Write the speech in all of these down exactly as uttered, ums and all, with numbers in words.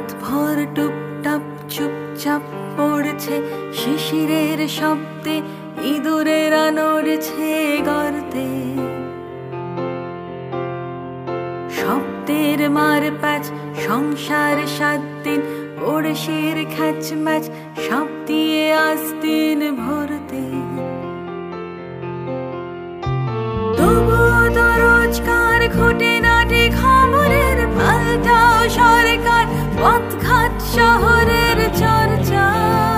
রাত ভর টুপটাপ চুপচাপ পড়ছে শিশিরের শব্দে, ইঁদুরেরা নড়ছে গর্তে। শব্দের মার প্যাচ, সংসার সাত দিন, পড়শির খ্যাচ ম্যাচ, সব দিয়ে আজ দিন ভরতে। তবুও তো রোজকার খুঁটিনাটি খবরের পাল্টাও সরকার, পথঘাট শহরের চর্চা।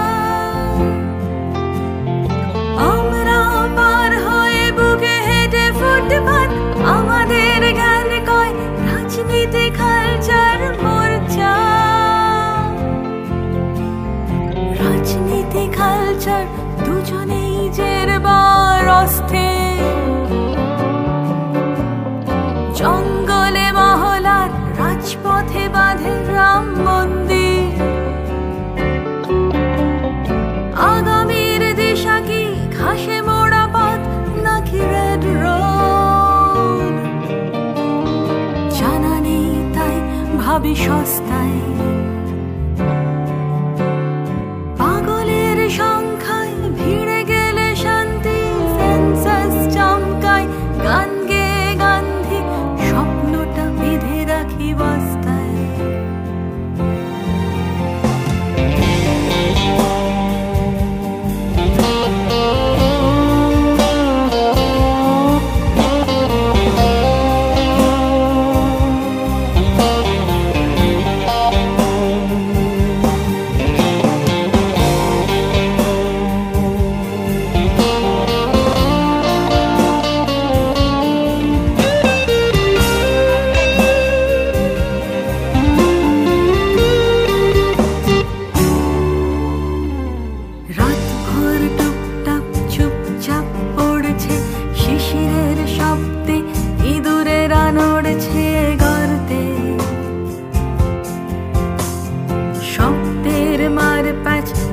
আমরা পার হয়ে বুকে হেঁটে ফুটপাত, আমাদের জ্ঞান কয় রাজনীতি কালচার মোর্চা। রাজনীতি কালচার দুজনেই জেরবার অস্থির। জঙ্গলে মহলার, রাজপথে বাঁধে রাম মন্দির। আগামীর দিশা কি ঘাসে মোড়া পথ নাকি রেড রোড, জানা নেই তাই ভাবি সস্তায়। পাগলের সংখ্যায় ভিড়ে গেলে শান্তি, সেন্সাস চমকায় গান গেয়ে গান্ধী, স্বপ্নটা বেঁধে রাখি বস্তায়।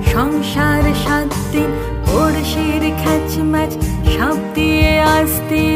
সংসার সাত দিন, পড়শির খ্যাচ ম্যাচ, সব দিয়ে আজ দিন